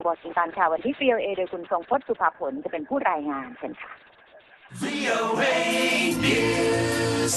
วอชิงตันค่ะวันที่ VOA โดยคุณทรงพจน์สุภาผลจะเป็นผู้รายงานเชิญค่ะ VOA News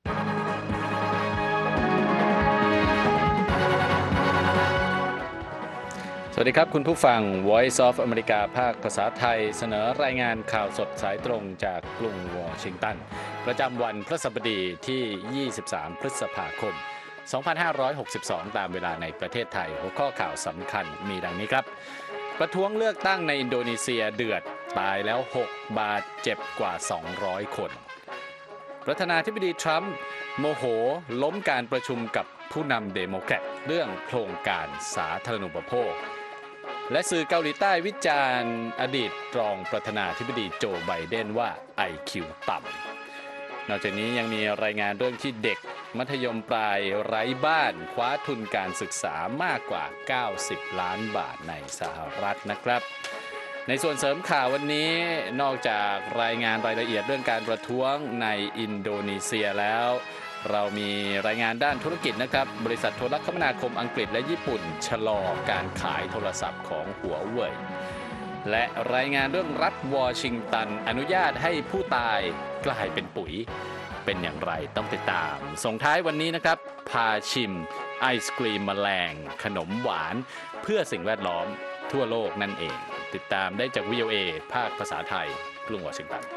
สวัสดีครับคุณผู้ฟัง Voice of America ภาคภาษาไทยเสนอรายงานข่าวสดสายตรงจากกรุงวอชิงตันประจำวันพฤหัสบดีที่ 23 พฤษภาคม 2562 ตามเวลาในประเทศไทยหัวข้อข่าวสำคัญมีดังนี้ครับประท้วงเลือกตั้งในอินโดนีเซียเดือดตายแล้ว6บาดเจ็บกว่า200คนประธานาธิบดีทรัมป์โมโหล้มการประชุมกับผู้นำเดโมแครตเรื่องโครงการสาธารณูปโภคและสื่อเกาหลีใต้วิจารณ์อดีตรองประธานาธิบดีโจไบเดนว่า IQ ต่ำนอกจากนี้ยังมีรายงานเรื่องที่เด็กมัธยมปลายไร้บ้านคว้าทุนการศึกษามากกว่า90ล้านบาทในสหรัฐนะครับในส่วนเสริมข่าววันนี้นอกจากรายงานรายละเอียดเรื่องการประท้วงในอินโดนีเซียแล้วเรามีรายงานด้านธุรกิจนะครับบริษัทโทรคมนาคมอังกฤษและญี่ปุ่นชะลอการขายโทรศัพท์ของหัวเว่ยและรายงานเรื่องรัฐวอชิงตันอนุญาตให้ผู้ตายกลายเป็นปุ๋ยเป็นอย่างไรต้องติดตามส่งท้ายวันนี้นะครับพาชิมไอศกรีมแมลงขนมหวานเพื่อสิ่งแวดล้อมทั่วโลกนั่นเองติดตามได้จาก VOA ภาคภาษาไทยกรุงวอชิงตัน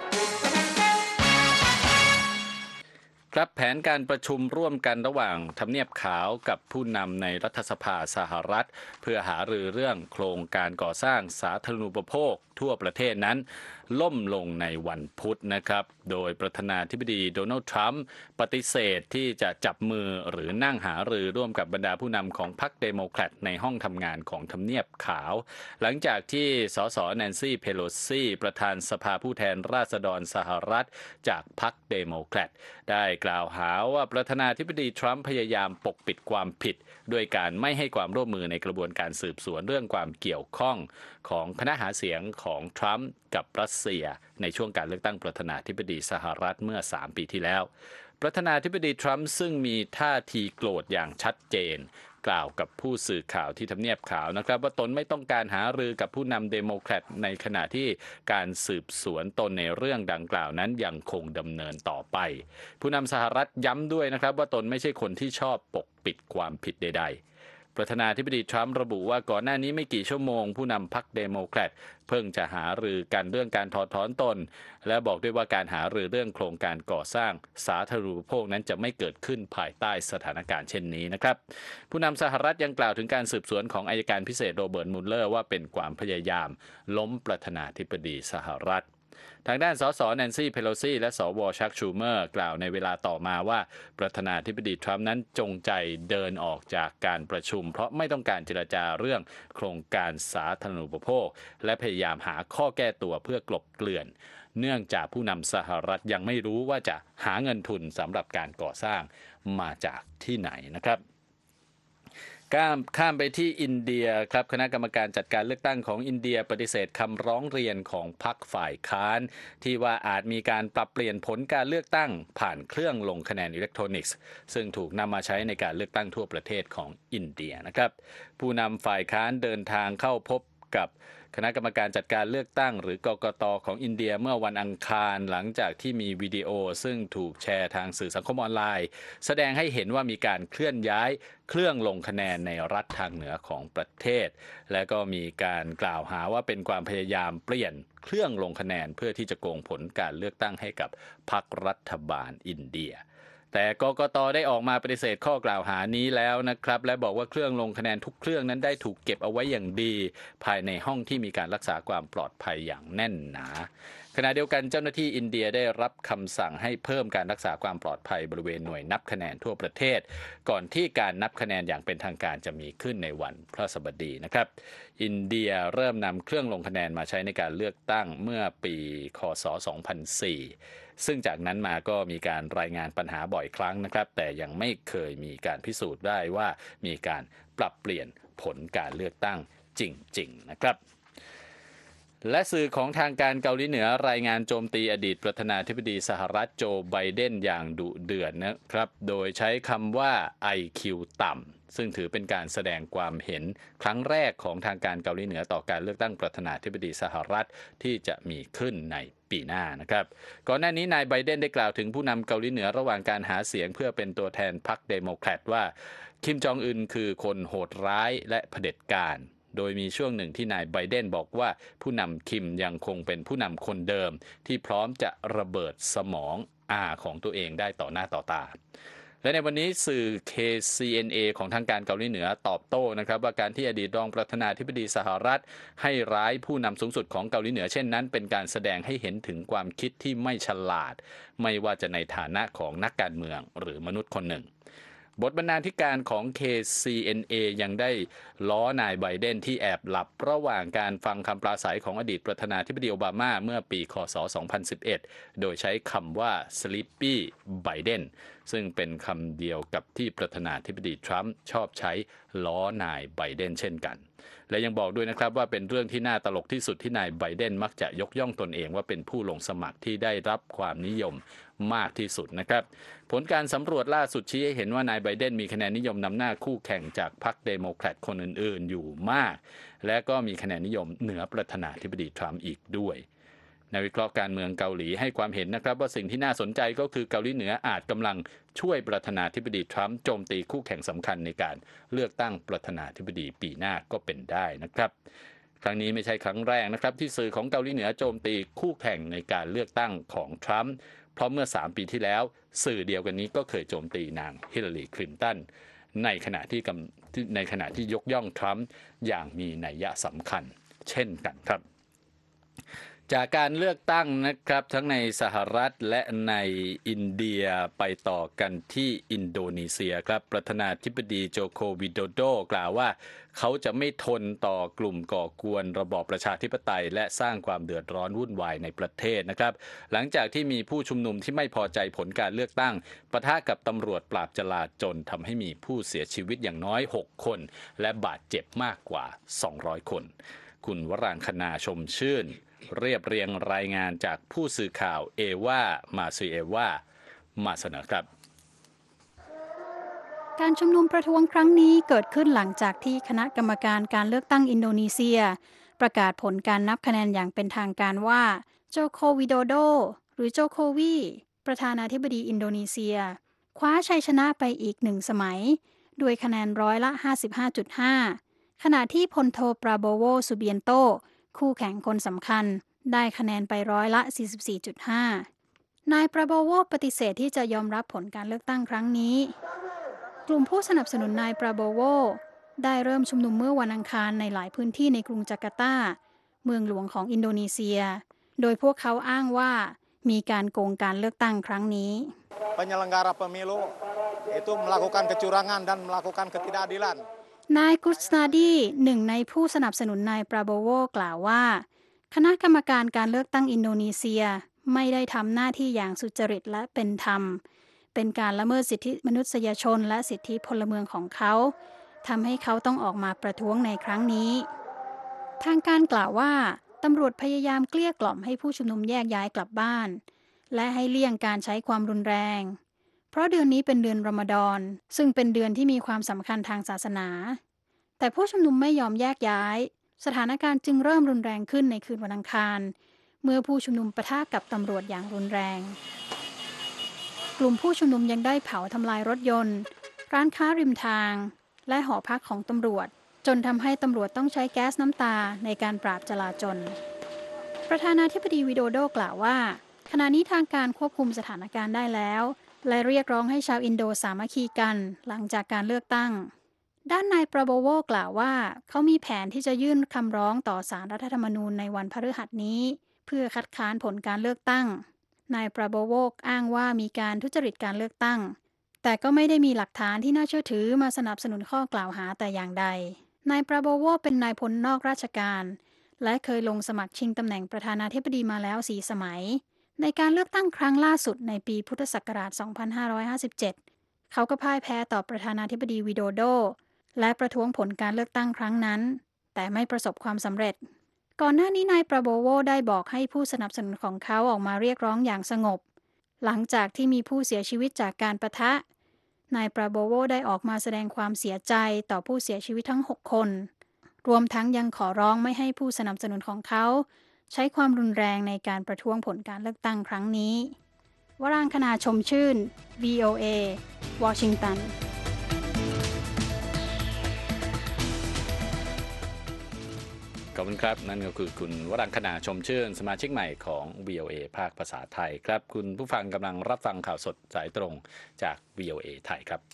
ครับแผนการประชุมร่วมกันระหว่างทำเนียบขาวกับผู้นำในรัฐสภาสหรัฐเพื่อหารือเรื่องโครงการก่อสร้างสาธารณูปโภคทั่วประเทศนั้นล่มลงในวันพุธนะครับโดยประธานาธิบดีโดนัลด์ทรัมป์ปฏิเสธที่จะจับมือหรือนั่งหารือร่วมกับบรรดาผู้นำของพรรคเดโมแครตในห้องทำงานของทำเนียบขาวหลังจากที่สสแนนซี่เพโลซีประธานสภาผู้แทนราษฎรสหรัฐจากพรรคเดโมแครตได้กล่าวหาว่าประธานาธิบดีทรัมป์พยายามปกปิดความผิดด้วยการไม่ให้ความร่วมมือในกระบวนการสืบสวนเรื่องความเกี่ยวข้องของคณะหาเสียงของทรัมป์กับรัสเซียในช่วงการเลือกตั้งประธานาธิบดีสหรัฐเมื่อ3ปีที่แล้วประธานาธิบดีทรัมป์ซึ่งมีท่าทีโกรธอย่างชัดเจนกล่าวกับผู้สื่อข่าวที่ทำเนียบขาวนะครับว่าตนไม่ต้องการหารือกับผู้นำเดโมแครตในขณะที่การสืบสวนตนในเรื่องดังกล่าวนั้นยังคงดำเนินต่อไปผู้นำสหรัฐย้ำด้วยนะครับว่าตนไม่ใช่คนที่ชอบปกปิดความผิดใดๆประธานาธิบดีทรัมป์ระบุว่าก่อนหน้านี้ไม่กี่ชั่วโมงผู้นำพรรคเดโมแครตเพิ่งจะหารือกันเรื่องการถอดถอนตนและบอกด้วยว่าการหารือเรื่องโครงการก่อสร้างสาธารณูปโภคนั้นจะไม่เกิดขึ้นภายใต้สถานการณ์เช่นนี้นะครับผู้นำสหรัฐยังกล่าวถึงการสืบสวนของอัยการพิเศษโรเบิร์ต มุลเลอร์ว่าเป็นความพยายามล้มประธานาธิบดีสหรัฐทางด้านสสแนนซี่เพโลซีและสวชักชูเมอร์กล่าวในเวลาต่อมาว่าประธานาธิบดีทรัมป์นั้นจงใจเดินออกจากการประชุมเพราะไม่ต้องการเจรจาเรื่องโครงการสาธารณูปโภคและพยายามหาข้อแก้ตัวเพื่อกลบเกลื่อนเนื่องจากผู้นำสหรัฐยังไม่รู้ว่าจะหาเงินทุนสำหรับการก่อสร้างมาจากที่ไหนนะครับข้ามไปที่อินเดียครับคณะกรรมการจัดการเลือกตั้งของอินเดียปฏิเสธคำร้องเรียนของพรรคฝ่ายค้านที่ว่าอาจมีการปรับเปลี่ยนผลการเลือกตั้งผ่านเครื่องลงคะแนนอิเล็กทรอนิกส์ซึ่งถูกนำมาใช้ในการเลือกตั้งทั่วประเทศของอินเดียนะครับผู้นำฝ่ายค้านเดินทางเข้าพบกับคณะกรรมการจัดการเลือกตั้งหรือกกต.ของอินเดียเมื่อวันอังคารหลังจากที่มีวิดีโอซึ่งถูกแชร์ทางสื่อสังคมออนไลน์แสดงให้เห็นว่ามีการเคลื่อนย้ายเครื่องลงคะแนนในรัฐทางเหนือของประเทศและก็มีการกล่าวหาว่าเป็นความพยายามเปลี่ยนเครื่องลงคะแนนเพื่อที่จะโกงผลการเลือกตั้งให้กับพรรครัฐบาลอินเดียแต่กกต.ได้ออกมาปฏิเสธข้อกล่าวหานี้แล้วนะครับและบอกว่าเครื่องลงคะแนนทุกเครื่องนั้นได้ถูกเก็บเอาไว้อย่างดีภายในห้องที่มีการรักษาความปลอดภัยอย่างแน่นหนาขณะเดียวกันเจ้าหน้าที่อินเดียได้รับคำสั่งให้เพิ่มการรักษาความปลอดภัยบริเวณหน่วยนับคะแนนทั่วประเทศก่อนที่การนับคะแนนอย่างเป็นทางการจะมีขึ้นในวันพฤหัสบดีนะครับอินเดียเริ่มนำเครื่องลงคะแนนมาใช้ในการเลือกตั้งเมื่อปีคศ2004ซึ่งจากนั้นมาก็มีการรายงานปัญหาบ่อยครั้งนะครับแต่ยังไม่เคยมีการพิสูจน์ได้ว่ามีการปรับเปลี่ยนผลการเลือกตั้งจริงๆนะครับและสื่อของทางการเกาหลีเหนือรายงานโจมตีอดีตประธานาธิบดีสหรัฐโจไบเดนอย่างดุเดือดนะครับโดยใช้คำว่า IQ ต่ำซึ่งถือเป็นการแสดงความเห็นครั้งแรกของทางการเกาหลีเหนือต่อการเลือกตั้งประธานาธิบดีสหรัฐที่จะมีขึ้นในปีหน้านะครับก่อนหน้านี้นายไบเดนได้กล่าวถึงผู้นำเกาหลีเหนือระหว่างการหาเสียงเพื่อเป็นตัวแทนพรรคเดโมแครตว่าคิมจองอึนคือคนโหดร้ายและเผด็จการโดยมีช่วงหนึ่งที่นายไบเดนบอกว่าผู้นำคิมยังคงเป็นผู้นำคนเดิมที่พร้อมจะระเบิดสมองของตัวเองได้ต่อหน้าต่อตาและในวันนี้สื่อ KCNA ของทางการเกาหลีเหนือตอบโต้นะครับว่าการที่อดีตรองประธานาธิบดีสหรัฐให้ร้ายผู้นำสูงสุดของเกาหลีเหนือเช่นนั้นเป็นการแสดงให้เห็นถึงความคิดที่ไม่ฉลาดไม่ว่าจะในฐานะของนักการเมืองหรือมนุษย์คนหนึ่งบทบรรณาธิการของ KCNA ยังได้ล้อนายไบเดนที่แอบหลับระหว่างการฟังคำปราศัยของอดีตประธานาธิบดีโอบามาเมื่อปีคศ 2011 โดยใช้คำว่า Sleepy Biden ซึ่งเป็นคำเดียวกับที่ประธานาธิบดีทรัมป์ชอบใช้ล้อนายไบเดนเช่นกันและยังบอกด้วยนะครับว่าเป็นเรื่องที่น่าตลกที่สุดที่นายไบเดนมักจะยกย่องตนเองว่าเป็นผู้ลงสมัครที่ได้รับความนิยมมากที่สุดนะครับผลการสำรวจล่าสุดชี้ให้เห็นว่านายไบเดนมีคะแนนนิยมนำหน้าคู่แข่งจากพรรคเดโมแครตคนอื่นๆอยู่มากและก็มีคะแนนนิยมเหนือประธานาธิบดีทรัมป์อีกด้วยนักวิเคราะห์การเมืองเกาหลีให้ความเห็นนะครับว่าสิ่งที่น่าสนใจก็คือเกาหลีเหนืออาจกำลังช่วยประธานาธิบดีทรัมป์โจมตีคู่แข่งสำคัญในการเลือกตั้งประธานาธิบดีปีหน้าก็เป็นได้นะครับครั้งนี้ไม่ใช่ครั้งแรกนะครับที่สื่อของเกาหลีเหนือโจมตีคู่แข่งในการเลือกตั้งของทรัมป์เพราะเมื่อ3 ปีที่แล้วสื่อเดียวกันนี้ก็เคยโจมตีนางฮิลลารีคลินตันในขณะที่ยกย่องทรัมป์อย่างมีนัยสำคัญเช่นกันครับจากการเลือกตั้งนะครับทั้งในสหรัฐและในอินเดียไปต่อกันที่อินโดนีเซียครับประธานาธิบดีโจโควิโดโดกล่าวว่าเขาจะไม่ทนต่อกลุ่มก่อกวนระบอบประชาธิปไตยและสร้างความเดือดร้อนวุ่นวายในประเทศนะครับหลังจากที่มีผู้ชุมนุมที่ไม่พอใจผลการเลือกตั้งปะทะกับตำรวจปราบจลาจลทำให้มีผู้เสียชีวิตอย่างน้อย6 คนและบาดเจ็บมากกว่า200 คนคุณวรางคณาชมชื่นเรียบเรียงรายงานจากผู้สื่อข่าวเอวามาซีเอวามาเสนอครับการชุมนุมประท้วงครั้งนี้เกิดขึ้นหลังจากที่คณะกรรมการการเลือกตั้งอินโดนีเซียประกาศผลการนับคะแนนอย่างเป็นทางการว่าโจโควิโดโดหรือโจโควีประธานาธิบดีอินโดนีเซียคว้าชัยชนะไปอีก1 สมัยด้วยคะแนนร้อยละ 55.5 ขณะที่พลโทปราโบโวซูเบียนโตคู่แข่งคนสำคัญได้คะแนนไปร้อยละ 44.5 นายปราโบโวปฏิเสธที่จะยอมรับผลการเลือกตั้งครั้งนี้กลุ่มผู้สนับสนุนนายปราโบโวได้เริ่มชุมนุมเมื่อวันอังคารในหลายพื้นที่ในกรุงจาการ์ตาเมืองหลวงของอินโดนีเซียโดยพวกเขาอ้างว่ามีการโกงการเลือกตั้งครั้งนี้ Penyelenggara pemilu itu melakukan kecurangan dan melakukan ketidakadilan นายกุสนาดีหนึ่งในผู้สนับสนุนนายปราโบโวกล่าวว่าคณะกรรมการการเลือกตั้งอินโดนีเซียไม่ได้ทำหน้าที่อย่างสุจริตและเป็นธรรมเป็นการละเมิดสิทธิมนุษยชนและสิทธิพลเมืองของเขาทำให้เขาต้องออกมาประท้วงในครั้งนี้ทางการกล่าวว่าตำรวจพยายามเกลี้ยกล่อมให้ผู้ชุมนุมแยกย้ายกลับบ้านและให้เลี่ยงการใช้ความรุนแรงเพราะเดือนนี้เป็นเดือนรอมฎอนซึ่งเป็นเดือนที่มีความสำคัญทางศาสนาแต่ผู้ชุมนุมไม่ยอมแยกย้ายสถานการณ์จึงเริ่มรุนแรงขึ้นในคืนวันอังคารเมื่อผู้ชุมนุมปะทะกับตำรวจอย่างรุนแรงกลุ่มผู้ชุมนุมยังได้เผาทำลายรถยนต์ร้านค้าริมทางและหอพักของตำรวจจนทำให้ตำรวจต้องใช้แก๊สน้ำตาในการปราบจลาจลประธานาธิบดีวิโดโดกล่าวว่าขณะนี้ทางการควบคุมสถานการณ์ได้แล้วและเรียกร้องให้ชาวอินโดสามัคคีกันหลังจากการเลือกตั้งด้านนายปราโบโวกล่าวว่าเขามีแผนที่จะยื่นคำร้องต่อศาลรัฐธรรมนูญในวันพฤหัสนี้เพื่อคัดค้านผลการเลือกตั้งนายปราโบโวอ้างว่ามีการทุจริตการเลือกตั้งแต่ก็ไม่ได้มีหลักฐานที่น่าเชื่อถือมาสนับสนุนข้อกล่าวหาแต่อย่างใดนายปราโบโวเป็นนายพลนอกราชการและเคยลงสมัครชิงตำแหน่งประธานาธิบดีมาแล้ว4 สมัยในการเลือกตั้งครั้งล่าสุดในปีพุทธศักราช 2557 เขาก็พ่ายแพ้ต่อประธานาธิบดีวิโดโดและประท้วงผลการเลือกตั้งครั้งนั้นแต่ไม่ประสบความสำเร็จก่อนหน้านี้นายปราโบโวได้บอกให้ผู้สนับสนุนของเขาออกมาเรียกร้องอย่างสงบหลังจากที่มีผู้เสียชีวิตจากการปะทะนายปราโบโวได้ออกมาแสดงความเสียใจต่อผู้เสียชีวิตทั้ง 6 คน รวมทั้งยังขอร้องไม่ให้ผู้สนับสนุนของเขาใช้ความรุนแรงในการประท้วงผลการเลือกตั้งครั้งนี้ วรางคณา ชมชื่น VOA วอชิงตันขอบคุณครับนั่นก็คือคุณวรังคณา ชมชื่นสมาชิกใหม่ของ VOA ภาคภาษาไทยครับคุณผู้ฟังกำลังรับฟังข่าวสดสายตรงจาก VOA ไทยครับ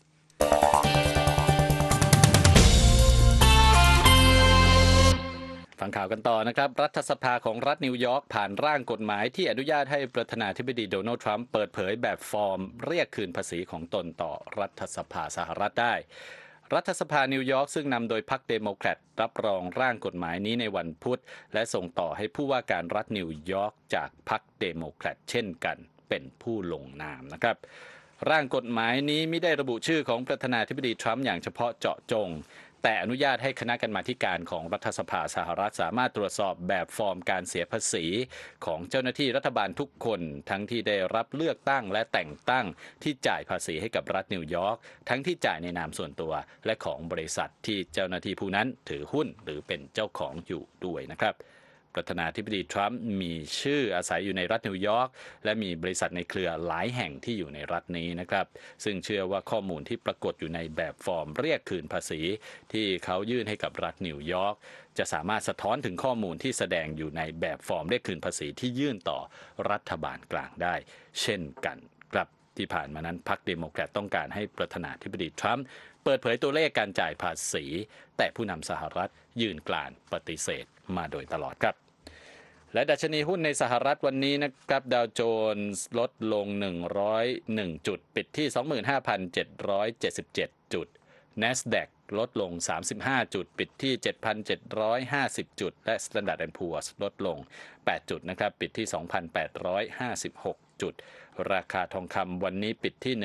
ฟังข่าวกันต่อนะครับรัฐสภาของรัฐนิวยอร์กผ่านร่างกฎหมายที่อนุญาตให้ประธานาธิบดีโดนัลด์ทรัมป์เปิดเผยแบบฟอร์มเรียกคืนภาษีของตนต่อรัฐสภาสหรัฐได้รัฐสภานิวยอร์กซึ่งนำโดยพรรคเดโมแครตรับรองร่างกฎหมายนี้ในวันพุธและส่งต่อให้ผู้ว่าการรัฐนิวยอร์กจากพรรคเดโมแครตเช่นกันเป็นผู้ลงนามนะครับร่างกฎหมายนี้ไม่ได้ระบุชื่อของประธานาธิบดีทรัมป์อย่างเฉพาะเจาะจงแต่อนุญาตให้คณะกรรมาธิการของรัฐสภาสหรัฐสามารถตรวจสอบแบบฟอร์มการเสียภาษีของเจ้าหน้าที่รัฐบาลทุกคนทั้งที่ได้รับเลือกตั้งและแต่งตั้งที่จ่ายภาษีให้กับรัฐนิวยอร์กทั้งที่จ่ายในนามส่วนตัวและของบริษัทที่เจ้าหน้าที่ผู้นั้นถือหุ้นหรือเป็นเจ้าของอยู่ด้วยนะครับประธานาธิบดีทรัมป์มีชื่ออาศัยอยู่ในรัฐนิวยอร์กและมีบริษัทในเครือหลายแห่งที่อยู่ในรัฐนี้นะครับซึ่งเชื่อว่าข้อมูลที่ปรากฏอยู่ในแบบฟอร์มเรียกคืนภาษีที่เขายื่นให้กับรัฐนิวยอร์กจะสามารถสะท้อนถึงข้อมูลที่แสดงอยู่ในแบบฟอร์มเรียกคืนภาษีที่ยื่นต่อรัฐบาลกลางได้เช่นกันครับที่ผ่านมานั้นพรรคเดโมแครตต้องการให้ประธานาธิบดีทรัมป์เปิดเผยตัวเลขการจ่ายภาษีแต่ผู้นำสหรัฐยืนกรานปฏิเสธมาโดยตลอดครับและดัชนีหุ้นในสหรัฐวันนี้นะครับดาวโจนส์ลดลง101จุดปิดที่ 25,777 จุด NASDAQ ลดลง35จุดปิดที่ 7,750 จุดและ Standard & Poor's ลดลง8จุดนะครับปิดที่ 2,856 จุดราคาทองคำวันนี้ปิดที่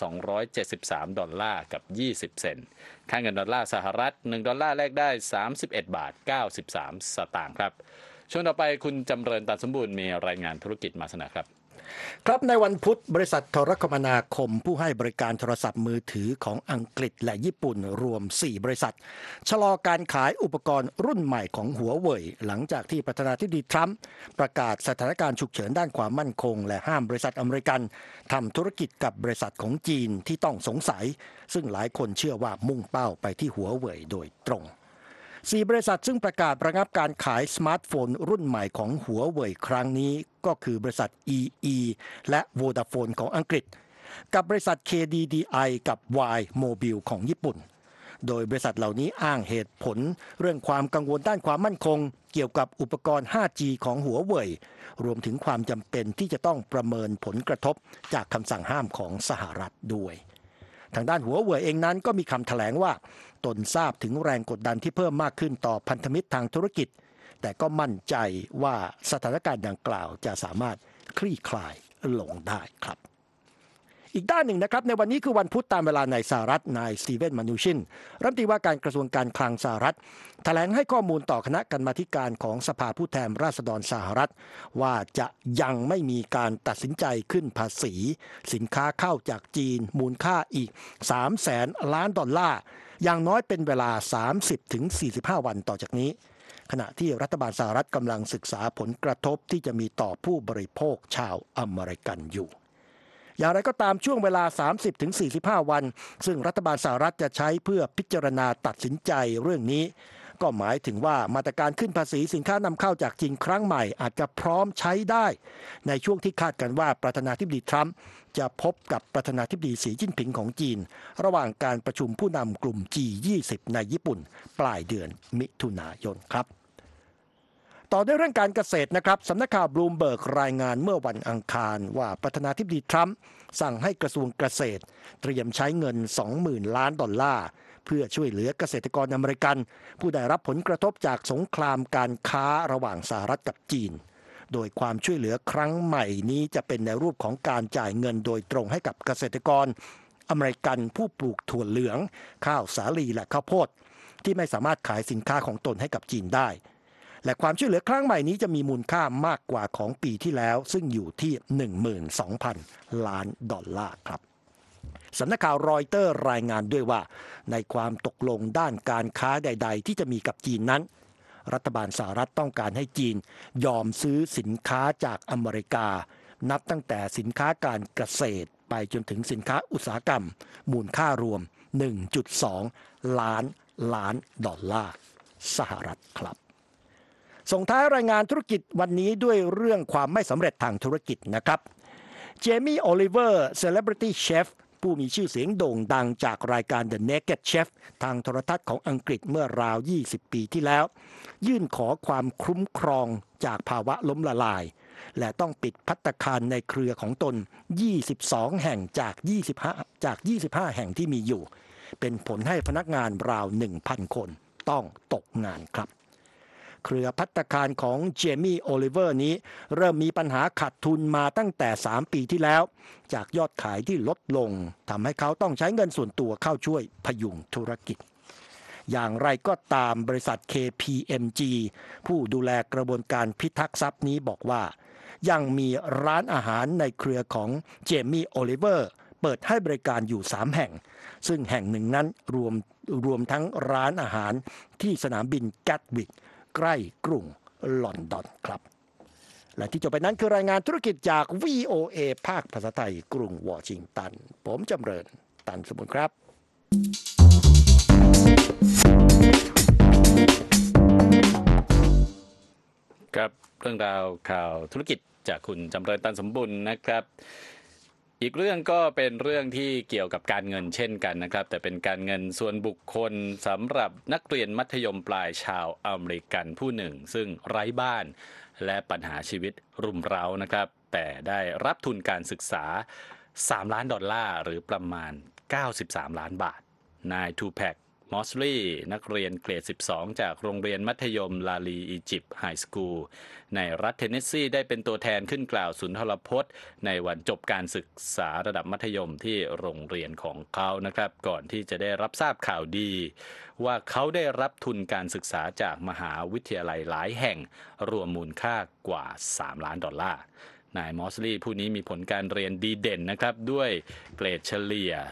$1,273 กับ20 เซนต์ค่าเงินดอลลาร์สหรัฐ1ดอลลาร์แลกได้31บาท93สตางค์ครับช่วงต่อไปคุณจำเริญตันสมบูรณ์มีรายงานธุรกิจมาเสนอครับครับในวันพุธบริษัทโทรคมนาคมผู้ให้บริการโทรศัพท์มือถือของอังกฤษและญี่ปุ่นรวม4บริษัทชะลอการขายอุปกรณ์รุ่นใหม่ของหัวเว่ยหลังจากที่ประธานาธิบดีทรัมป์ประกาศสถานการณ์ฉุกเฉินด้านความมั่นคงและห้ามบริษัทอเมริกันทำธุรกิจกับบริษัทของจีนที่ต้องสงสัยซึ่งหลายคนเชื่อว่ามุ่งเป้าไปที่หัวเว่ยโดยตรง4บริษัทซึ่งประกาศระงับการขายสมาร์ทโฟนรุ่นใหม่ของหัวเว่ยครั้งนี้ก็คือบริษัท EE และ Vodafone ของอังกฤษกับบริษัท KDDI กับ Y Mobile ของญี่ปุ่นโดยบริษัทเหล่านี้อ้างเหตุผลเรื่องความกังวลด้านความมั่นคงเกี่ยวกับอุปกรณ์ 5G ของหัวเว่ยรวมถึงความจำเป็นที่จะต้องประเมินผลกระทบจากคำสั่งห้ามของสหรัฐด้วยทางด้านหัวเว่ยเองนั้นก็มีคำแถลงว่าตนทราบถึงแรงกดดันที่เพิ่มมากขึ้นต่อพันธมิตรทางธุรกิจแต่ก็มั่นใจว่าสถานการณ์ดังกล่าวจะสามารถคลี่คลายลงได้ครับอีกด้านหนึ่งนะครับในวันนี้คือวันพุธตามเวลาในสหรัฐนายสตีเวนมานูชินรัฐมนตรีว่าการกระทรวงการคลังสหรัฐแถลงให้ข้อมูลต่อคณะกรรมาธิการของสภาผู้แทนราษฎรสหรัฐว่าจะยังไม่มีการตัดสินใจขึ้นภาษีสินค้าเข้าจากจีนมูลค่าอีก$300,000 ล้านอย่างน้อยเป็นเวลา 30-45 วันต่อจากนี้ขณะที่รัฐบาลสหรัฐกำลังศึกษาผลกระทบที่จะมีต่อผู้บริโภคชาวอเมริกันอยู่อย่างไรก็ตามช่วงเวลา 30-45 วันซึ่งรัฐบาลสหรัฐจะใช้เพื่อพิจารณาตัดสินใจเรื่องนี้ก็หมายถึงว่ามาตรการขึ้นภาษีสินค้านำเข้าจากจีนครั้งใหม่อาจจะพร้อมใช้ได้ในช่วงที่คาดกันว่าประธานาธิบดีทรัมป์จะพบกับประธานาธิบดีสีจิ้นผิงของจีนระหว่างการประชุมผู้นำกลุ่ม G20 ในญี่ปุ่นปลายเดือนมิถุนายนครับต่อด้วยเรื่องการเกษตรนะครับสำนักข่าวบลูมเบิร์กรายงานเมื่อวันอังคารว่าประธานาธิบดีทรัมป์สั่งให้กระทรวงเกษตรเตรียมใช้เงิน$20,000 ล้านเพื่อช่วยเหลือเกษตรกรอเมริกันผู้ได้รับผลกระทบจากสงครามการค้าระหว่างสหรัฐกับจีนโดยความช่วยเหลือครั้งใหม่นี้จะเป็นในรูปของการจ่ายเงินโดยตรงให้กับเกษตรกรอเมริกันผู้ปลูกถั่วเหลืองข้าวสาลีและข้าวโพดที่ไม่สามารถขายสินค้าของตนให้กับจีนได้และความช่วยเหลือครั้งใหม่นี้จะมีมูลค่ามากกว่าของปีที่แล้วซึ่งอยู่ที่ 12,000 ล้านดอลลาร์ครับสำนักข่าวรอยเตอร์รายงานด้วยว่าในความตกลงด้านการค้าใดๆที่จะมีกับจีนนั้นรัฐบาลสหรัฐต้องการให้จีนยอมซื้อสินค้าจากอเมริกานับตั้งแต่สินค้าการเกษตรไปจนถึงสินค้าอุตสาหกรรมมูลค่ารวม 1.2 ล้านดอลลาร์สหรัฐครับส่งท้ายรายงานธุรกิจวันนี้ด้วยเรื่องความไม่สำเร็จทางธุรกิจนะครับเจมี่โอลิเวอร์ Celebrity Chef ผู้มีชื่อเสียงโด่งดังจากรายการ The Naked Chef ทางโทรทัศน์ของอังกฤษเมื่อราว 20 ปีที่แล้วยื่นขอความคุ้มครองจากภาวะล้มละลายและต้องปิดภัตตาคารในเครือของตน 22 แห่งจาก 25 แห่งที่มีอยู่เป็นผลให้พนักงานราว 1,000 คนต้องตกงานครับเครือภัตตาคารของเจมี่โอลิเวอร์นี้เริ่มมีปัญหาขาดทุนมาตั้งแต่ 3 ปีที่แล้วจากยอดขายที่ลดลงทำให้เขาต้องใช้เงินส่วนตัวเข้าช่วยพยุงธุรกิจอย่างไรก็ตามบริษัท KPMG ผู้ดูแลกระบวนการพิทักษ์ทรัพย์นี้บอกว่ายังมีร้านอาหารในเครือของเจมี่โอลิเวอร์เปิดให้บริการอยู่ 3 แห่งซึ่งแห่งหนึ่งนั้นรวมทั้งร้านอาหารที่สนามบินแกตวิกใกล้กรุงลอนดอนครับและที่จบไปนั้นคือรายงานธุรกิจจาก VOA ภาคภาษาไทยกรุงวอชิงตันผมจำเริญตันสมุนครับครับเรื่องราวข่าวธุรกิจจากคุณจำเริญตันสมบุญนะครับอีกเรื่องก็เป็นเรื่องที่เกี่ยวกับการเงินเช่นกันนะครับแต่เป็นการเงินส่วนบุคคลสำหรับนักเรียนมัธยมปลายชาวอเมริกันผู้หนึ่งซึ่งไร้บ้านและปัญหาชีวิตรุมเร้านะครับแต่ได้รับทุนการศึกษา$3 ล้านหรือประมาณ93 ล้านบาทนายทูแพคมอสลีย์นักเรียนเกรด 12 จากโรงเรียนมัธยมลาลีอียิปต์ไฮสคูลในรัฐเทนเนสซีได้เป็นตัวแทนขึ้นกล่าวสุนทรพจน์ในวันจบการศึกษาระดับมัธยมที่โรงเรียนของเขานะครับก่อนที่จะได้รับทราบข่าวดีว่าเขาได้รับทุนการศึกษาจากมหาวิทยาลัยหลายแห่งรวมมูลค่ากว่า$3 ล้านนายมอสลีย์ผู้นี้มีผลการเรียนดีเด่นนะครับด้วยเกรดเฉลี่ย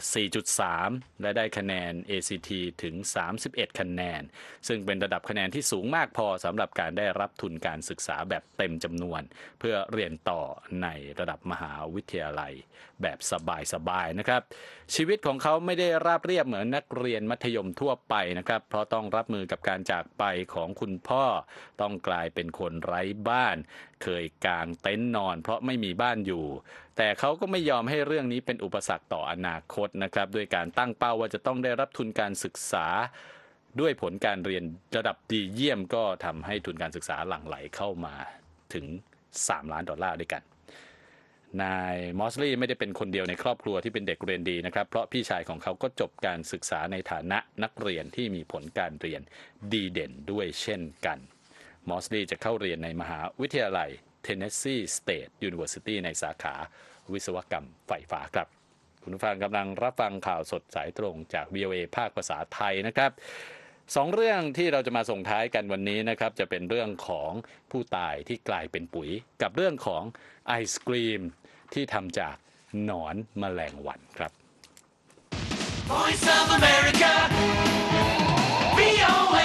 4.3 และได้คะแนน ACT ถึง 31 คะแนนซึ่งเป็นระดับคะแนนที่สูงมากพอสำหรับการได้รับทุนการศึกษาแบบเต็มจำนวนเพื่อเรียนต่อในระดับมหาวิทยาลัยแบบสบายๆนะครับชีวิตของเขาไม่ได้ราบเรียบเหมือนนักเรียนมัธยมทั่วไปนะครับเพราะต้องรับมือกับการจากไปของคุณพ่อต้องกลายเป็นคนไร้บ้านเคยกางเต็นท์นอนเพราะไม่มีบ้านอยู่แต่เขาก็ไม่ยอมให้เรื่องนี้เป็นอุปสรรคต่ออนาคตนะครับด้วยการตั้งเป้าว่าจะต้องได้รับทุนการศึกษาด้วยผลการเรียนระดับดีเยี่ยมก็ทำให้ทุนการศึกษาหลั่งไหลเข้ามาถึง$3 ล้านด้วยกันนายมอสลีย์ไม่ได้เป็นคนเดียวในครอบครัวที่เป็นเด็กเรียนดีนะครับเพราะพี่ชายของเขาก็จบการศึกษาในฐานะนักเรียนที่มีผลการเรียนดีเด่นด้วยเช่นกันมอสลีย์จะเข้าเรียนในมหาวิทยาลัย Tennessee State University ในสาขาวิศวกรรมไฟฟ้าครับคุณผู้ฟังกำลังรับฟังข่าวสดสายตรงจาก VOA ภาคภาษาไทยนะครับ2เรื่องที่เราจะมาส่งท้ายกันวันนี้นะครับจะเป็นเรื่องของผู้ตายที่กลายเป็นปุ๋ยกับเรื่องของไอศกรีมที่ทำจากหนอนแมลงวันครับ Voice of America VOA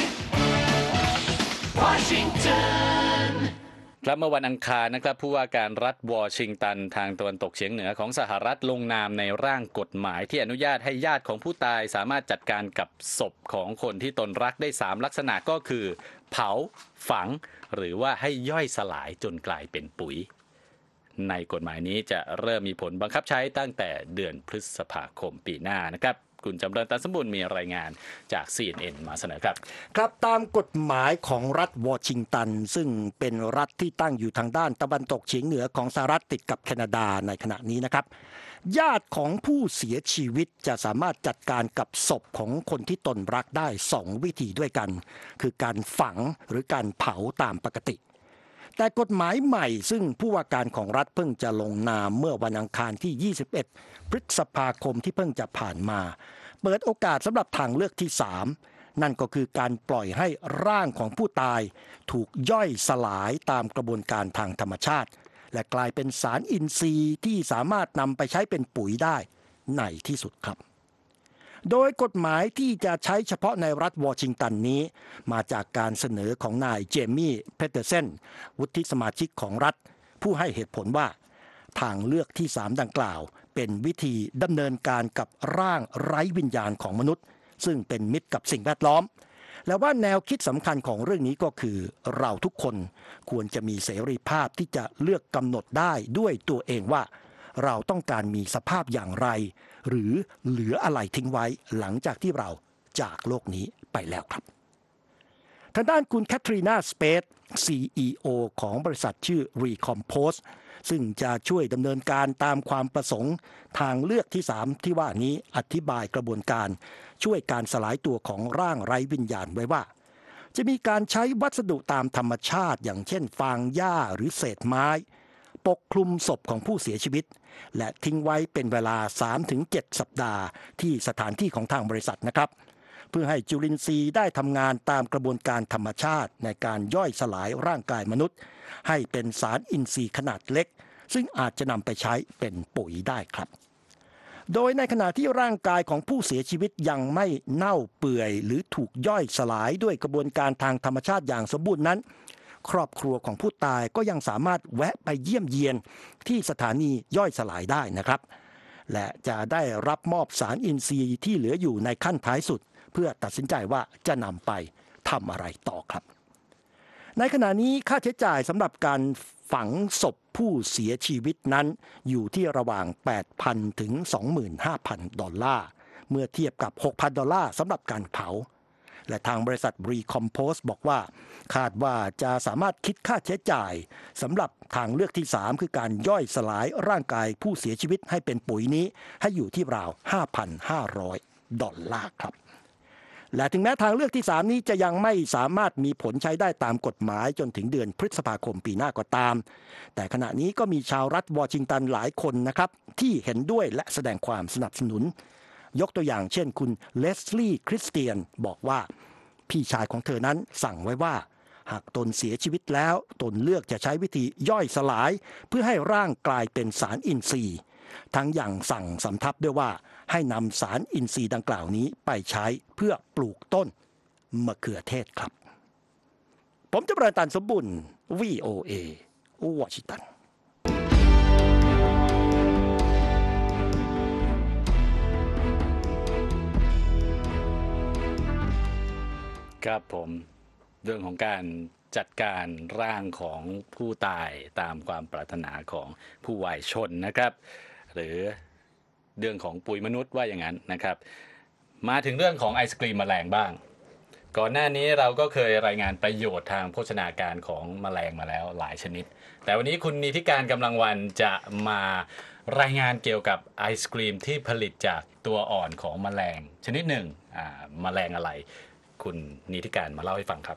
Washington ครับเมื่อวันอังคารนะครับผู้ว่าการรัฐวอชิงตันทางตะวันตกเฉียงเหนือของสหรัฐลงนามในร่างกฎหมายที่อนุญาตให้ญาติของผู้ตายสามารถจัดการกับศพของคนที่ตนรักได้3ลักษณะก็คือเผาฝังหรือว่าให้ย่อยสลายจนกลายเป็นปุ๋ยในกฎหมายนี้จะเริ่มมีผลบังคับใช้ตั้งแต่เดือนพฤษภาคมปีหน้านะครับคุณจำเริญตันสมบูรณ์มีรายงานจาก CNN มาเสนอครับครับตามกฎหมายของรัฐวอชิงตันซึ่งเป็นรัฐที่ตั้งอยู่ทางด้านตะวันตกเฉียงเหนือของสหรัฐติดกับแคนาดาในขณะนี้นะครับญาติของผู้เสียชีวิตจะสามารถจัดการกับศพของคนที่ตนรักได้2วิธีด้วยกันคือการฝังหรือการเผาตามปกติแต่กฎหมายใหม่ซึ่งผู้ว่าการของรัฐเพิ่งจะลงนามเมื่อวันอังคารที่21พฤษภาคมที่เพิ่งจะผ่านมาเปิดโอกาสสำหรับทางเลือกที่3นั่นก็คือการปล่อยให้ร่างของผู้ตายถูกย่อยสลายตามกระบวนการทางธรรมชาติและกลายเป็นสารอินทรีย์ที่สามารถนำไปใช้เป็นปุ๋ยได้ในที่สุดครับโดยกฎหมายที่จะใช้เฉพาะในรัฐวอชิงตันนี้มาจากการเสนอของนายเจมี่เพเทอร์เซนวุฒิสมาชิกของรัฐผู้ให้เหตุผลว่าทางเลือกที่3ดังกล่าวเป็นวิธีดำเนินการกับร่างไร้วิญญาณของมนุษย์ซึ่งเป็นมิตรกับสิ่งแวดล้อมและว่าแนวคิดสำคัญของเรื่องนี้ก็คือเราทุกคนควรจะมีเสรีภาพที่จะเลือกกำหนดได้ด้วยตัวเองว่าเราต้องการมีสภาพอย่างไรหรือเหลืออะไรทิ้งไว้หลังจากที่เราจากโลกนี้ไปแล้วครับทางด้านคุณแคทรีนาสเปซ CEO ของบริษัทชื่อ Recompose ซึ่งจะช่วยดำเนินการตามความประสงค์ทางเลือกที่3ที่ว่านี้อธิบายกระบวนการช่วยการสลายตัวของร่างไร้วิญญาณไว้ว่าจะมีการใช้วัสดุตามธรรมชาติอย่างเช่นฟางหญ้าหรือเศษไม้ปกคลุมศพของผู้เสียชีวิตและทิ้งไว้เป็นเวลา 3-7 สัปดาห์ที่สถานที่ของทางบริษัทนะครับเพื่อให้จุลินทรีย์ได้ทำงานตามกระบวนการธรรมชาติในการย่อยสลายร่างกายมนุษย์ให้เป็นสารอินทรีย์ขนาดเล็กซึ่งอาจจะนำไปใช้เป็นปุ๋ยได้ครับโดยในขณะที่ร่างกายของผู้เสียชีวิตยังไม่เน่าเปื่อยหรือถูกย่อยสลายด้วยกระบวนการทางธรรมชาติอย่างสมบูรณ์นั้นครอบครัวของผู้ตายก็ยังสามารถแวะไปเยี่ยมเยียนที่สถานีย่อยสลายได้นะครับและจะได้รับมอบสารอินทรีย์ที่เหลืออยู่ในขั้นท้ายสุดเพื่อตัดสินใจว่าจะนำไปทำอะไรต่อครับในขณะนี้ค่าใช้จ่ายสำหรับการฝังศพผู้เสียชีวิตนั้นอยู่ที่ระหว่าง 8,000 ถึง 25,000 ดอลลาร์เมื่อเทียบกับ 6,000 ดอลลาร์สำหรับการเผาและทางบริษัท Recompose บอกว่าคาดว่าจะสามารถคิดค่าใช้จ่ายสำหรับทางเลือกที่3คือการย่อยสลายร่างกายผู้เสียชีวิตให้เป็นปุ๋ยนี้ให้อยู่ที่ราว 5,500 ดอลลาร์ครับและถึงแม้ทางเลือกที่3นี้จะยังไม่สามารถมีผลใช้ได้ตามกฎหมายจนถึงเดือนพฤษภาคมปีหน้าก็ตามแต่ขณะนี้ก็มีชาวรัฐวอชิงตันหลายคนนะครับที่เห็นด้วยและแสดงความสนับสนุนยกตัวอย่างเช่นคุณเลสลี่คริสเตียนบอกว่าพี่ชายของเธอนั้นสั่งไว้ว่าหากตนเสียชีวิตแล้วตนเลือกจะใช้วิธีย่อยสลายเพื่อให้ร่างกลายเป็นสารอินทรีย์ทั้งอย่างสั่งสำทับด้วยว่าให้นำสารอินทรีย์ดังกล่าวนี้ไปใช้เพื่อปลูกต้นมะเขือเทศครับผมจะประตันสมบุญ VOA วอชิงตันครับผมเรื่องของการจัดการร่างของผู้ตายตามความปรารถนาของผู้วายชนนะครับหรือเรื่องของปุ๋ยมนุษย์ว่าอย่างนั้นนะครับมาถึงเรื่องของไอศกรีมแมลงบ้างก่อนหน้านี้เราก็เคยรายงานประโยชน์ทางโภชนาการของแมลงมาแล้วหลายชนิดแต่วันนี้คุณนิติการกำลังวันจะมารายงานเกี่ยวกับไอศกรีมที่ผลิตจากตัวอ่อนของแมลงชนิดหนึ่งแมลงอะไรคุณนิติการมาเล่าให้ฟังครับ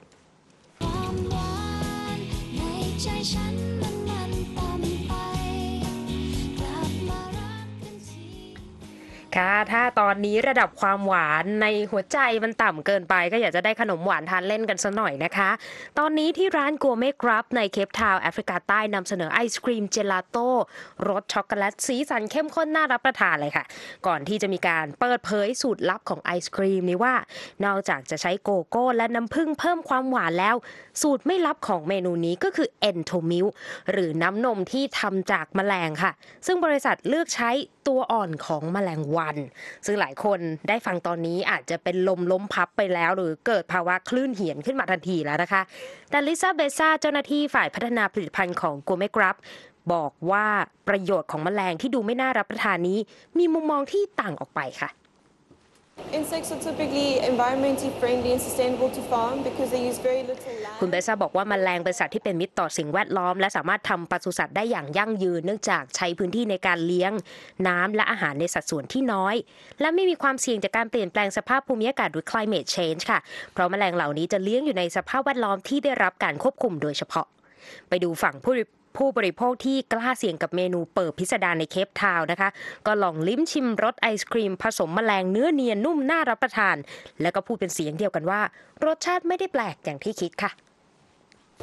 ค่ะถ้าตอนนี้ระดับความหวานในหัวใจมันต่ำเกินไปก็อยากจะได้ขนมหวานทานเล่นกันสักหน่อยนะคะตอนนี้ที่ร้านกัวเม่ครับในเคปทาวน์แอฟริกาใต้นำเสนอไอศกรีมเจลาโต้รสช็อกโกแลตสีสันเข้มข้นน่ารับประทานเลยค่ะก่อนที่จะมีการเปิดเผยสูตรลับของไอศกรีมนี้ว่านอกจากจะใช้โกโก้และน้ำผึ้งเพิ่มความหวานแล้วสูตรไม่ลับของเมนูนี้ก็คือเอนโทมิลหรือน้ำนมที่ทำจากแมลงค่ะซึ่งบริษัทเลือกใช้ตัวอ่อนของแมลงวันซึ่งหลายคนได้ฟังตอนนี้อาจจะเป็นลมล้มพับไปแล้วหรือเกิดภาวะคลื่นเหียนขึ้นมาทันทีแล้วนะคะแต่ลิซ่าเบซ่าเจ้าหน้าที่ฝ่ายพัฒนาผลิตภัณฑ์ของกัวเม่ครับบอกว่าประโยชน์ของแมลงที่ดูไม่น่ารับประทานนี้มีมุมมองที่ต่างออกไปค่ะ Insects are typically environmentally friendly and sustainable to farm because they use very little land. คุณเบซ่าบอกว่าแมลงเป็นสัตว์ที่เป็นมิตรต่อสิ่งแวดล้อมและสามารถทำปศุสัตว์ได้อย่างยั่งยืนเนื่องจากใช้พื้นที่ในการเลี้ยงน้ำและอาหารในสัดส่วนที่น้อยและไม่มีความเสี่ยงจากการเปลี่ยนแปลงสภาพภูมิอากาศหรือ climate change ค่ะเพราะแมลงเหล่านี้จะเลี้ยงอยู่ในสภาพแวดล้อมที่ได้รับการควบคุมโดยเฉพาะไปดูฝั่งผู้บริโภคที่กล้าเสี่ยงกับเมนูเปิดพิสดารในเคปทาวน์นะคะก็ลองลิ้มชิมรสไอศกรีมผสมแมลงเนื้อเนียนนุ่มน่ารับประทานและก็พูดเป็นเสียงเดียวกันว่ารสชาติไม่ได้แปลกอย่างที่คิดค่ะ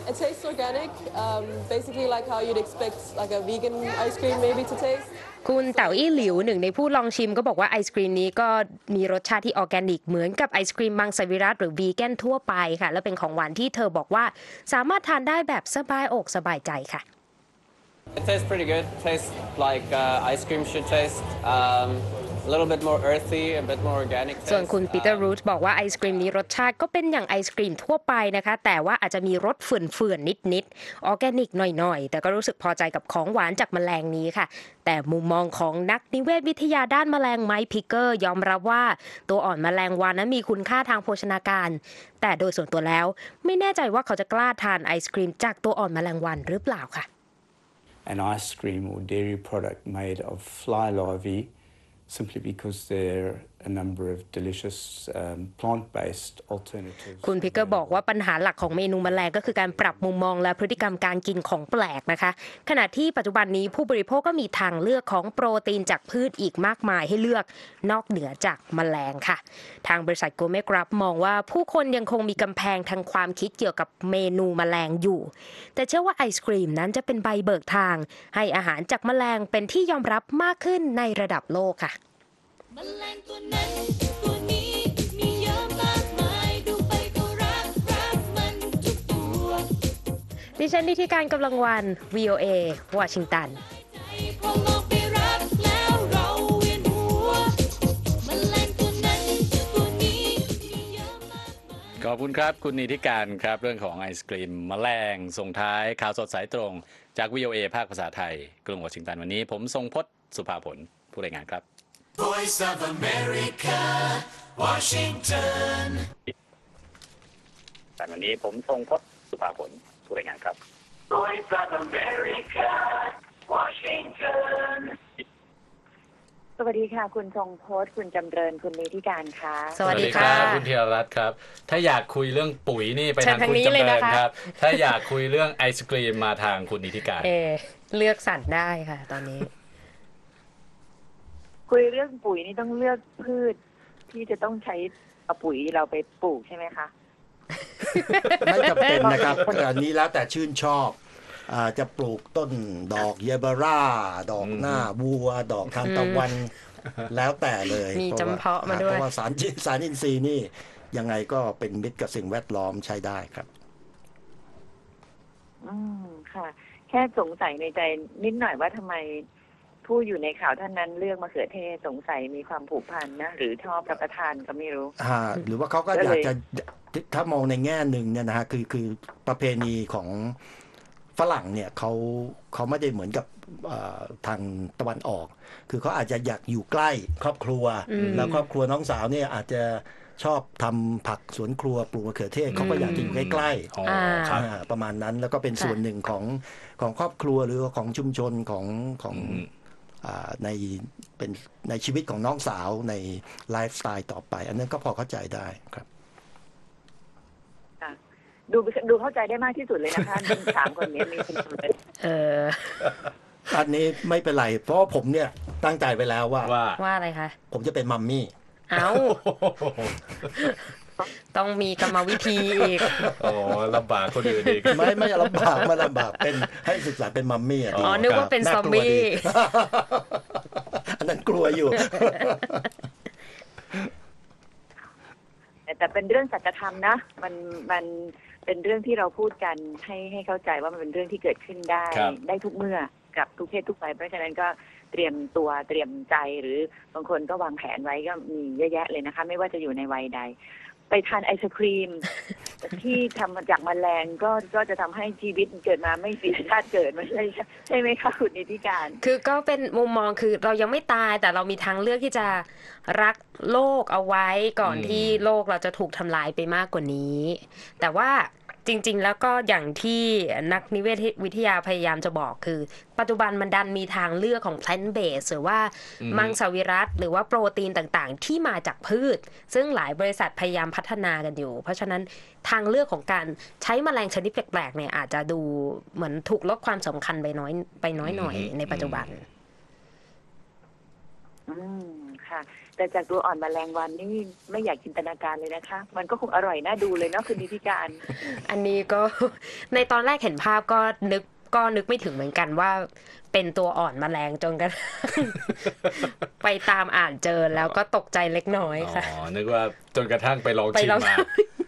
It tastes organic, basically like how you'd expect like a vegan ice cream maybe to taste. คุณเต๋าอี้หลิวหนึ่งในผู้ลองชิมก็บอกว่าไอศกรีมนี้ก็มีรสชาติที่ออร์แกนิกเหมือนกับไอศกรีมมังสวิรัติหรือวีแกนทั่วไปค่ะและเป็นของหวานที่เธอบอกว่าสามารถทานได้แบบสบายอกสบายใจค่ะ It tastes pretty good. Tastes like ice cream should taste. A little bit more earthy, a bit more organic. ส่วนคุณปีเตอร์รูทบอกว่าไอศกรีมนี้รสชาติก็เป็นอย่างไอศกรีมทั่วไปนะคะแต่ว่าอาจจะมีรสเฟื่อนๆนิดๆออร์แกนิกหน่อยๆแต่ก็รู้สึกพอใจกับของหวานจากแมลงนี้ค่ะแต่มุมมองของนักนิเวศวิทยาด้านแมลงไมค์พิกเกอร์ยอมรับว่าตัวอ่อนแมลงวันนั้นมีคุณค่าทางโภชนาการแต่โดยส่วนตัวแล้วไม่แน่ใจว่าเขาจะกล้าทานไอศกรีมจากตัวอ่อนแมลงวันหรือเปล่าค่ะ An ice cream or dairy product made of fly larvae simply because there are a number of delicious plant-based alternatives. คุณพิกเกอร์บอกว่าปัญหาหลักของเมนูแมลงก็คือการปรับมุมมองและพฤติกรรมการกินของแปลกนะคะขณะที่ปัจจุบันนี้ผู้บริโภคก็มีทางเลือกของโปรตีนจากพืชอีกมากมายให้เลือกนอกเหนือจากแมลงค่ะทางบริษัทโกเมกรับมองว่าผู้คนยังคงมีกำแพงทางความคิดเกี่ยวกับเมนูแมลงอยู่แต่เชื่อว่าไอศกรีมนั้นจะเป็นใบเบิกทางให้อาหารจากแมลงเป็นที่ยอมรับมากขึ้นในระดับโลกค่ะแมลงตัวนั้นตัวนี้มีเยอะมากมายดูไปก็รักมันทุกตัวดิฉันนิติการกำลังวัน VOA วอชิงตันพอลองไปรักแล้วเราเวียนหัวแมลงตัวนั้นตัวนี้มีเยอะมากมายขอบคุณครับคุณนิติการครับเรื่องของไอศกรีมแมลงส่งท้ายข่าวสดสายตรงจาก VOA ภาคภาษาไทยกรุงวอชิงตันวันนี้ผมทรงพจน์สุภาผลผู้รายงานครับ Voice of America Washington แต่วันนี้ผมทรงพจน์สุภาผลผู้รายงานครับ Voice of America Washington สวัสดีค่ะคุณทรงพจน์คุณจำเริญคุณนิติการค่ะสวัสดีค่ะคุณธีรรัตน์ครับถ้าอยากคุยเรื่องปุ๋ยนี่ไปทางคุณจำเริญครับถ้าอยากคุยเรื่องไอศกรีมมาทางคุณนิติการเลือกสรรได้ค่ะตอนนี้คุยเรื่องปุ๋ยนี่ต้องเลือกพืชที่จะต้องใช้เอาปุ๋ยเราไปปลูกใช่ไหมคะไม่จำเป็นนะครับอันนี้แล้วแต่ชื่นชอบจะปลูกต้นดอกเยเบราดอกหน้าบัวดอกทานตะวันแล้วแต่เลยมีจำเพาะมาด้วยเพราะว่าสารอินทรีย์นี่ยังไงก็เป็นมิตรกับสิ่งแวดล้อมใช้ได้ครับค่ะแค่สงสัยในใจนิดหน่อยว่าทำไมผู้อยู่ในข่าวท่านนั้นเลือกมะเขือเทศสงสัยมีความผูกพันนะหรือชอบรับประทานก็ไม่รู้หรือว่าเขาก็อยากจะถ้ามองในแง่หนึ่งเนี่ยนะฮะคือประเพณีของฝรั่งเนี่ยเขาไม่ได้เหมือนกับทางตะวันออกคือเขาอาจจะอยากอยู่ใกล้ครอบครัวแล้วครอบครัวน้องสาวเนี่ยอาจจะชอบทำผักสวนครัวปลูกมะเขือเทศเขาก็อยากจะอยู่ใกล้ๆประมาณนั้นแล้วก็เป็นส่วนหนึ่งของครอบครัวหรือของชุมชนของในชีวิตของน้องสาวในไลฟ์สไตล์ต่อไปอันนั้นก็พอเข้าใจได้ครับดูเข้าใจได้มากที่สุดเลยนะคะถามคนนี้มีคนอันนี้ไม่เป็นไรเพราะผมเนี่ยตั้งใจไปแล้วว่าอะไรคะผมจะเป็นมัมมี่ต้องมีกรรมวิธีอีกลำบากคนอื่นอีกไม่ลำบากไม่ลำบากเป็นให้ศึกษาเป็นมัมมี่นึกว่าเป็นซอมบี้อันนั้นกลัวอยู่แต่เป็นเรื่องสัจธรรมนะมันเป็นเรื่องที่เราพูดกันให้เข้าใจว่ามันเป็นเรื่องที่เกิดขึ้นได้ทุกเมื่อกับทุกเพศทุกวัยเพราะฉะนั้นก็เตรียมตัวเตรียมใจหรือบางคนก็วางแผนไว้ก็มีเยอะแยะเลยนะคะไม่ว่าจะอยู่ในวัยใดไปทานไอศครีมที่ทำมาจากแมลงก็จะทำให้ชีวิตเกิดมาไม่เสียชาติเกิดไม่ใช่ไหมคะคุณนิติการคือก็เป็นมุมมองคือเรายังไม่ตายแต่เรามีทางเลือกที่จะรักโลกเอาไว้ก่อนที่โลกเราจะถูกทำลายไปมากกว่านี้แต่ว่าจริงๆแล้วก็อย่างที่นักนิเวศวิทยาพยายามจะบอกคือปัจจุบันมันดันมีทางเลือกของ plant based หรือว่ามังสวิรัติหรือว่าโปรตีนต่างๆที่มาจากพืชซึ่งหลายบริษัทพยายามพัฒนากันอยู่เพราะฉะนั้นทางเลือกของการใช้แมลงชนิดแปลกๆเนี่ยอาจจะดูเหมือนถูกลดความสำคัญไปน้อยหน่อยในปัจจุบันค่ะแต่จากตัวอ่อนแมลงวันนี่ไม่อยากจินตนาการเลยนะคะมันก็คงอร่อยน่าดูเลยเนาะคุณนิติการอันนี้ก็ ในตอนแรกเห็นภาพก็นึกไม่ถึงเหมือนกันว่าเป็นตัวอ่อนแมลงจนกระทั่ง ไปตามอ่านเจอแล้วก็ตกใจเล็กน้อยค่ะนึกว่าจนกระทั่งไปลองชิมมา